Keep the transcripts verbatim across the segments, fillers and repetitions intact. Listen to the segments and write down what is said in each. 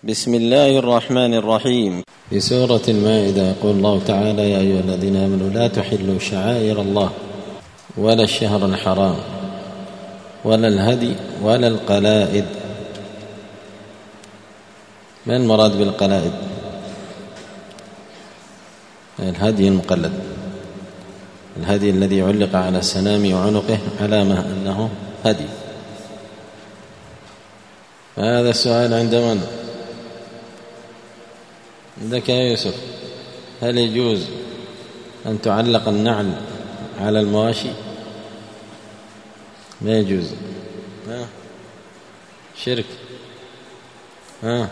بسم الله الرحمن الرحيم. في سورة المائدة يقول الله تعالى: يا أيها الذين آمنوا لا تحلوا شعائر الله ولا الشهر الحرام ولا الهدي ولا القلائد. ما المراد بالقلائد؟ الهدي المقلد، الهدي الذي علق على سنام عنقه علامة أنه هدي. هذا السؤال عند من؟ عندك يا يوسف. هل يجوز أن تعلق النعل على المواشي؟ ما يجوز. ها شرك. ها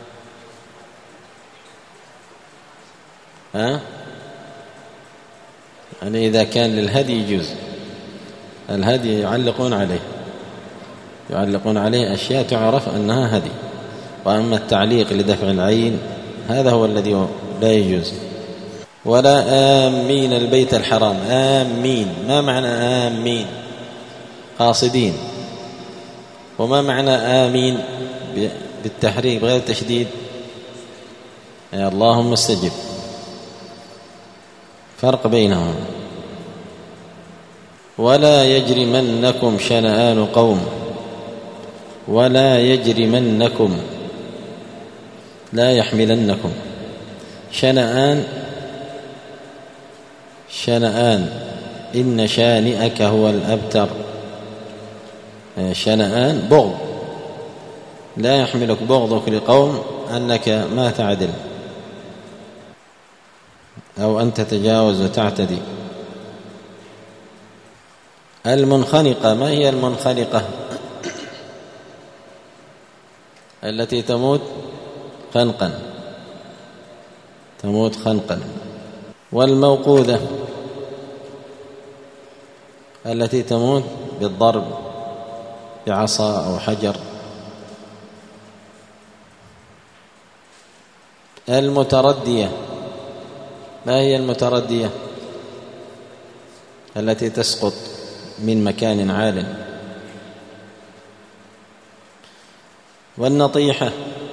ها يعني إذا كان للهدي يجوز. الهدي يعلقون عليه يعلقون عليه أشياء تعرف أنها هدي، وأما التعليق لدفع العين هذا هو الذي لا يجوز. ولا آمين البيت الحرام. آمين، ما معنى آمين؟ قاصدين. وما معنى آمين بالتحريك بغير التشديد؟ يا اللهم استجب. فرق بينهم. ولا يجرمنكم شنآن قوم. ولا يجرمنكم، لا يحملنكم. شنآن شنآن إن شانئك هو الأبتر. شنآن بغض، لا يحملك بغضك لقوم أنك ما تعدل أو أن تتجاوز وتعتدي. المنخنقة. ما هي المنخنقة؟ التي تموت خنقا تموت خنقا. والموقوذة التي تموت بالضرب بعصا أو حجر. المتردية. ما هي المتردية؟ التي تسقط من مكان عال. والنطيحة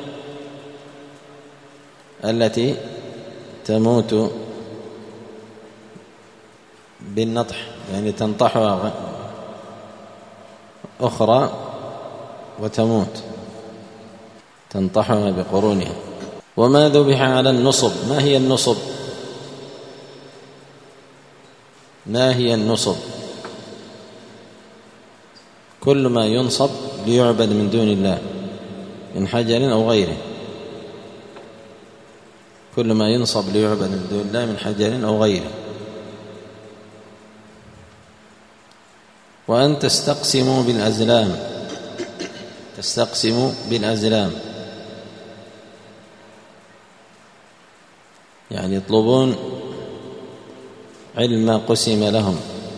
التي تموت بالنطح، يعني تنطحها أخرى وتموت، تنطحها بقرونها. وما ذبح على النصب. ما هي النصب؟ ما هي النصب؟ كل ما ينصب ليعبد من دون الله من حجر أو غيره. كل ما ينصب ليعبد من دون الله من حجر أو غيره. وأن تستقسموا بالأزلام. تستقسموا بالأزلام يعني يطلبون علم ما قسم لهم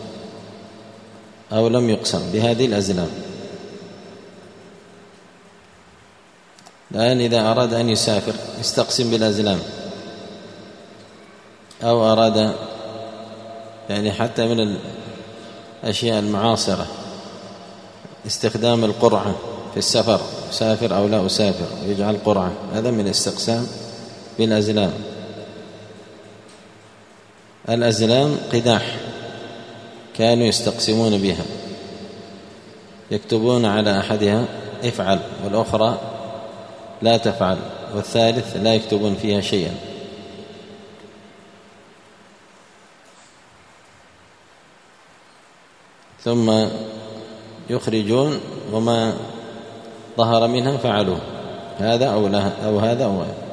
أو لم يقسم بهذه الأزلام. الآن إذا أراد أن يسافر يستقسم بالأزلام، أو أراد يعني حتى من الأشياء المعاصرة استخدام القرعة في السفر، أسافر أو لا أسافر، ويجعل قرعة، هذا من الاستقسام بالأزلام. الأزلام قداح كانوا يستقسمون بها، يكتبون على أحدها افعل والأخرى لا تفعل، والثالث لا يكتبون فيها شيئا. ثم يخرجون وما ظهر منها فعلوه، هذا أو, لا أو هذا أو هذا.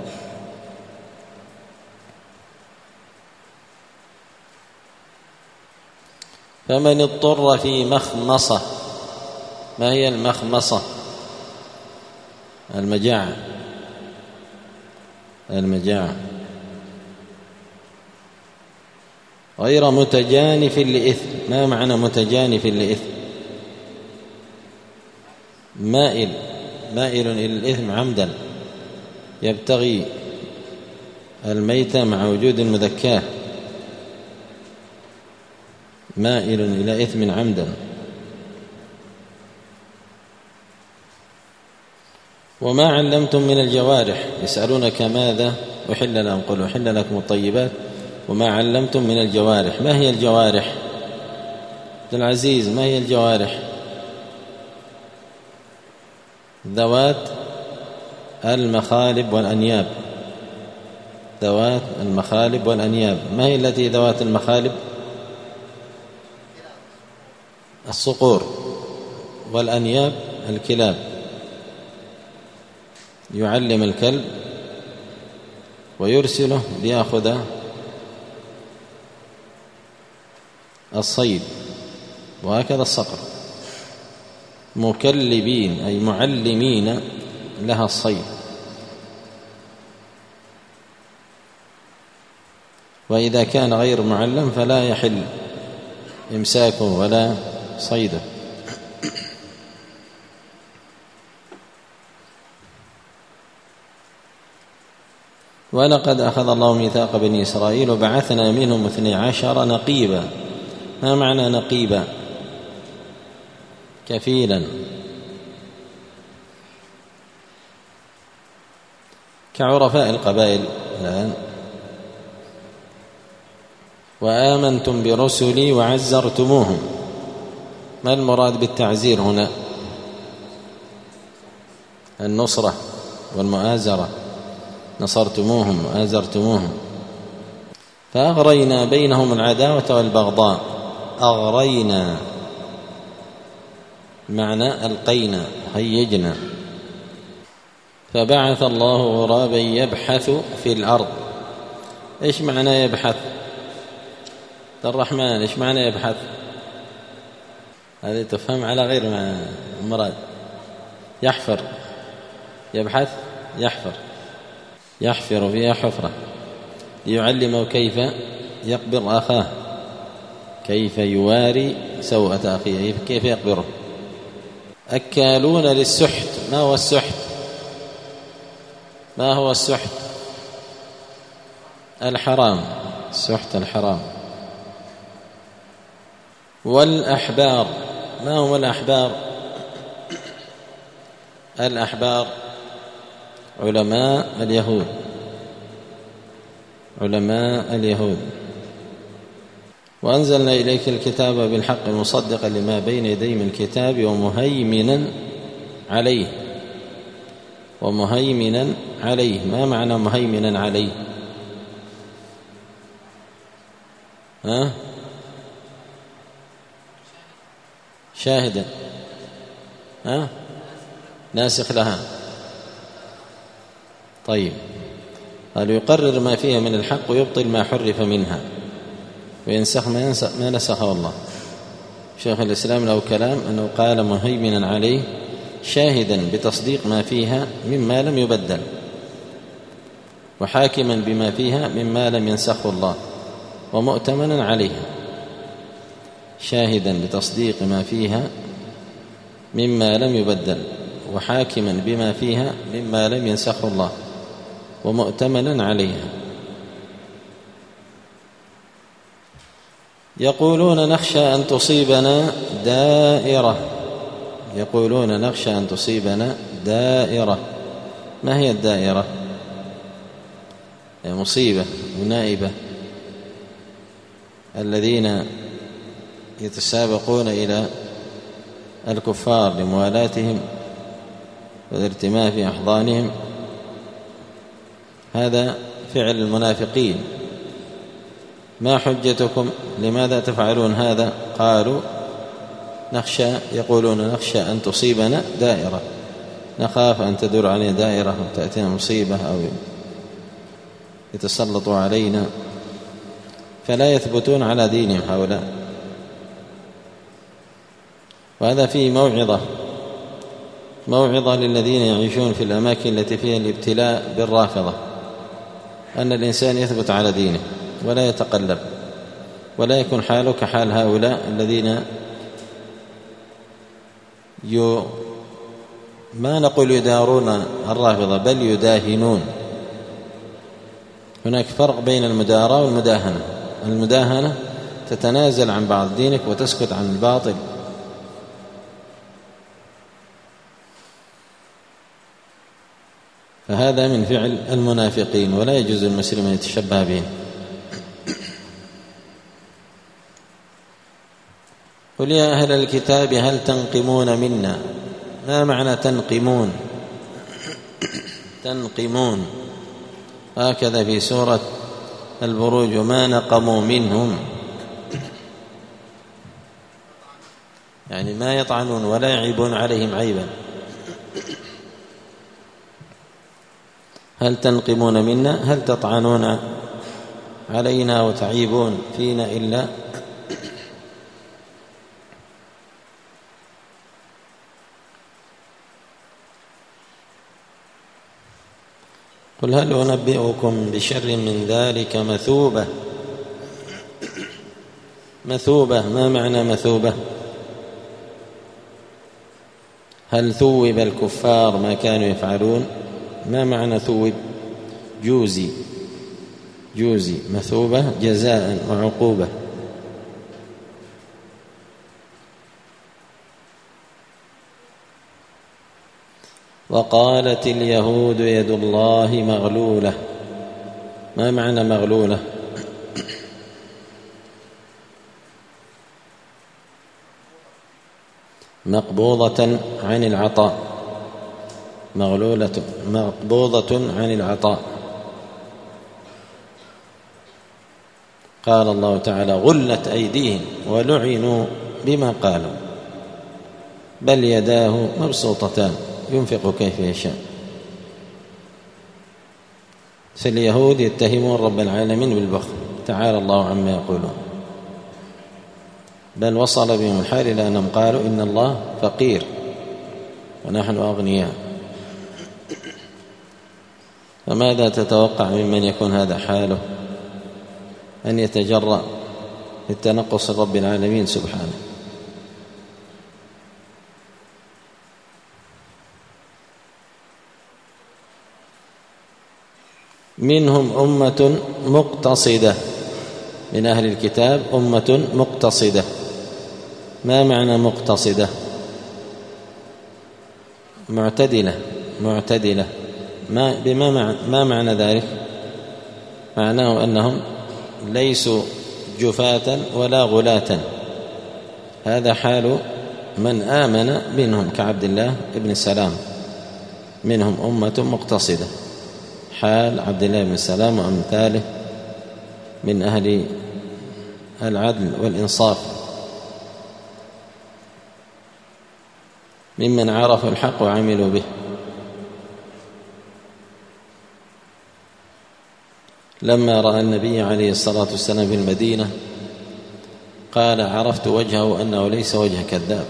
فمن اضطر في مخمصة. ما هي المخمصة؟ المجاعة. المجاعة غير متجانف لإثم. ما معنى متجانف لإثم؟ مائل مائل إلى الإثم عمدا، يبتغي الميت مع وجود المذكاة. مائل إلى إثم عمدا. وما علمتم من الجوارح يسألونك ماذا أحل لهم قل أحل لكم الطيبات وما علمتم من الجوارح. ما هي الجوارح عبد العزيز؟ ما هي الجوارح؟ ذوات المخالب والأنياب. ذوات المخالب والأنياب. ما هي التي ذوات المخالب؟ الصقور. والأنياب الكلاب. يعلم الكلب ويرسله ليأخذ الصيد، وهكذا الصقر. مكلبين أي معلمين لها الصيد. وإذا كان غير معلم فلا يحل إمساكه ولا صيده. ولقد أخذ الله ميثاق بني إسرائيل وبعثنا منهم اثني عشر نقيبا. ما معنى نقيبا؟ كفيلا. كعرفاء القبائل الآن. وآمنتم برسلي وعزرتموهم. ما المراد بالتعزير هنا؟ النصرة والمؤازرة. نصرتموهم وآزرتموهم. فأغرينا بينهم العداوة والبغضاء. أغرينا معنى ألقينا هيجنا. فبعث الله غرابا يبحث في الأرض. إيش معنى يبحث؟ الرحمن إيش معنى يبحث؟ هذه تفهم على غير ما مراد. يحفر. يبحث يحفر. يحفر فيها حفرة ليعلمه كيف يقبر أخاه، كيف يواري سوءة أخيه، كيف يقبره. أكالون للسحت. ما هو السحت؟ ما هو السحت؟ الحرام. السحت الحرام. والأحبار. ما هم الأحبار؟ الأحبار علماء اليهود. علماء اليهود. وأنزلنا إليك الكتاب بالحق مصدقا لما بين يديه من الكتاب ومهيمنا عليه. ومهيمنا عليه. ما معنى مهيمنا عليه؟ ها؟ شاهدا. ها؟ ناسخ لها. طيب، قال يقرر ما فيها من الحق ويبطل ما حرف منها وينسخ ما, ينسخ ما نسخه الله. شيخ الإسلام له كلام أنه قال مهيمنا عليه شاهدا بتصديق ما فيها مما لم يبدل، وحاكما بما فيها مما لم ينسخه الله، ومؤتمنا عليها. شاهدا بتصديق ما فيها مما لم يبدل، وحاكما بما فيها مما لم ينسخه الله، ومؤتمنا عليها. يقولون نخشى أن تصيبنا دائرة. يقولون نخشى أن تصيبنا دائرة. ما هي الدائرة؟ مصيبة ونائبة. الذين يتسابقون إلى الكفار لموالاتهم والارتماء في أحضانهم، هذا فعل المنافقين. ما حجتكم؟ لماذا تفعلون هذا؟ قالوا نخشى. يقولون نخشى أن تصيبنا دائرة، نخاف أن تدور علينا دائرة وتأتينا مصيبة أو يتسلطوا علينا، فلا يثبتون على دينهم هؤلاء. وهذا فيه موعظة موعظة للذين يعيشون في الأماكن التي فيها الابتلاء بالرافضة، أن الإنسان يثبت على دينه ولا يتقلب، ولا يكون حاله كحال هؤلاء الذين يو ما نقول يدارون الرافضة، بل يداهنون. هناك فرق بين المداراة والمداهنة. المداهنة تتنازل عن بعض دينك وتسكت عن الباطل، فهذا من فعل المنافقين ولا يجوز المسلم أن يتشبه بهم. قل يا أهل الكتاب هل تنقمون منا. ما معنى تنقمون؟ تنقمون هكذا في سورة البروج: ما نقموا منهم، يعني ما يطعنون ولا يعيبون عليهم عيبا. هل تنقمون منا، هل تطعنون علينا وتعيبون فينا إلا قل هل أنبئكم بشر من ذلك مثوبة. مثوبة ما معنى مثوبة؟ هل ثوب الكفار ما كانوا يفعلون؟ ما معنى ثوب؟ جوزي جوزي مثوبة جزاء وعقوبة. وقالت اليهود يد الله مغلولة. ما معنى مغلولة؟ مقبوضة عن العطاء. مغلولة مقبوضة عن العطاء. قال الله تعالى: غلت أيديهم ولعنوا بما قالوا بل يداه مبسوطتان ينفق كيف يشاء. فاليهود يتهمون رب العالمين بالبخل، تعالى الله عما يقولون، بل وصل بهم الحال إلى أنهم قالوا إن الله فقير ونحن أغنياء. فماذا تتوقع ممن يكون هذا حاله؟ أن يتجرأ للتنقص رب العالمين سبحانه. منهم أمة مقتصدة، من أهل الكتاب أمة مقتصدة. ما معنى مقتصدة؟ معتدلة معتدلة. ما بما معنى ما معنى ذلك؟ معناه أنهم ليسوا جفاة ولا غلاة. هذا حال من آمن منهم كعبد الله بن سلام. منهم أمة مقتصدة، حال عبد الله بن سلام وأمثاله من أهل العدل والإنصاف، ممن عرفوا الحق وعملوا به. لما رأى النبي عليه الصلاة والسلام في المدينة قال: عرفت وجهه أنه ليس وجه كذاب،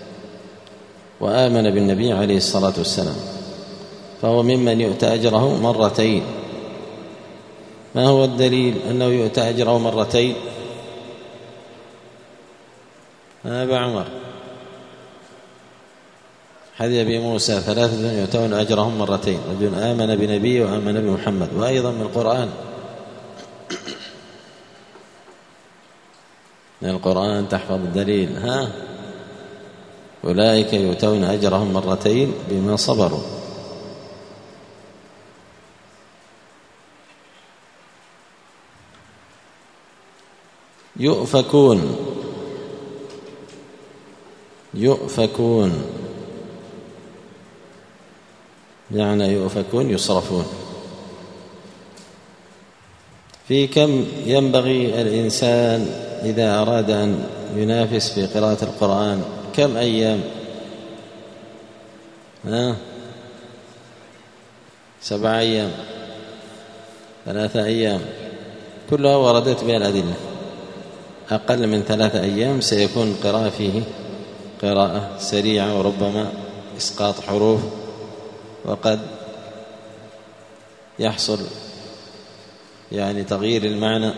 وآمن بالنبي عليه الصلاة والسلام، فهو ممن يؤتى أجره مرتين. ما هو الدليل أنه يؤتى أجره مرتين؟ أبا عمر، حديث أبي موسى: ثلاثة يؤتون أجرهم مرتين: رجل آمن بنبي وآمن بمحمد. وأيضا من القرآن من القرآن تحفظ الدليل. ها أولئك يؤتون أجرهم مرتين بما صبروا. يؤفكون يؤفكون يعني يؤفكون يصرفون. في كم ينبغي الإنسان إذا أراد أن ينافس في قراءة القرآن؟ كم أيام؟ ها؟ سبع أيام، ثلاثة أيام، كلها وردت بها الأدلة. أقل من ثلاثة أيام سيكون قراءة فيه قراءة سريعة وربما إسقاط حروف، وقد يحصل يعني تغيير المعنى.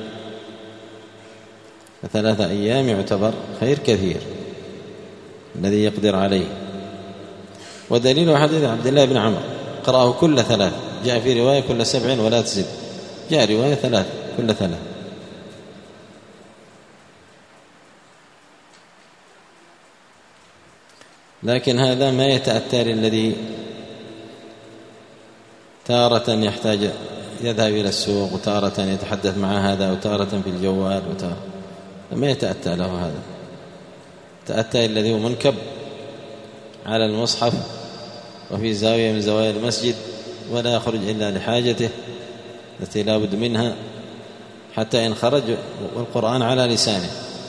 ثلاثة أيام يعتبر خير كثير الذي يقدر عليه. ودليل حديث عبد الله بن عمرو: قرأه كل ثلاث. جاء في رواية كل سبع ولا تزد، جاء رواية ثلاث كل ثلاث. لكن هذا ما يتأتى للذي تارة يحتاج يذهب إلى السوق، وتارة يتحدث مع هذا، وتارة في الجوال، وتارة ما يتأتى له هذا. تأتى الذي هو منكب على المصحف وفي زاوية من زوايا المسجد، ولا يخرج إلا لحاجته التي لا بد منها، حتى إن خرج والقرآن على لسانه.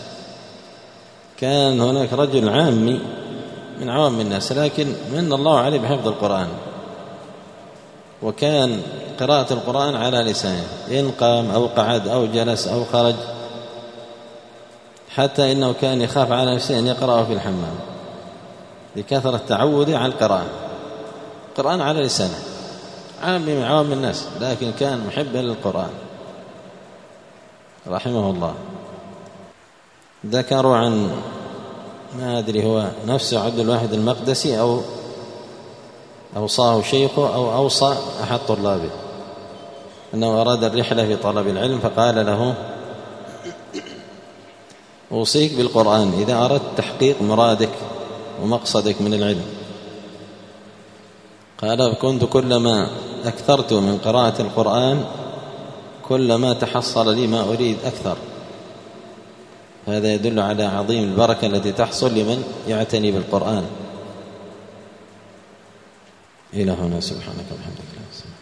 كان هناك رجل عامي من عوام الناس، لكن من الله عليه بحفظ القرآن، وكان قراءة القرآن على لسانه، إن قام أو قعد أو جلس أو خرج، حتى إنه كان يخاف على نفسه أن يقرأه في الحمام لكثرة تعوده على القراءة. القرآن على لسانه، عامي من عوام الناس، لكن كان محبا للقرآن رحمه الله. ذكروا عن ما أدري هو نفسه عبد الواحد المقدسي أو أوصاه شيخه أو أوصى أحد طلابه أنه أراد الرحلة في طلب العلم، فقال له: أوصيك بالقرآن إذا أردت تحقيق مرادك ومقصدك من العلم. قال: كنت كلما أكثرت من قراءة القرآن كلما تحصل لي ما أريد أكثر. هذا يدل على عظيم البركة التي تحصل لمن يعتني بالقرآن. إلى هنا، سبحانك وبحمدك.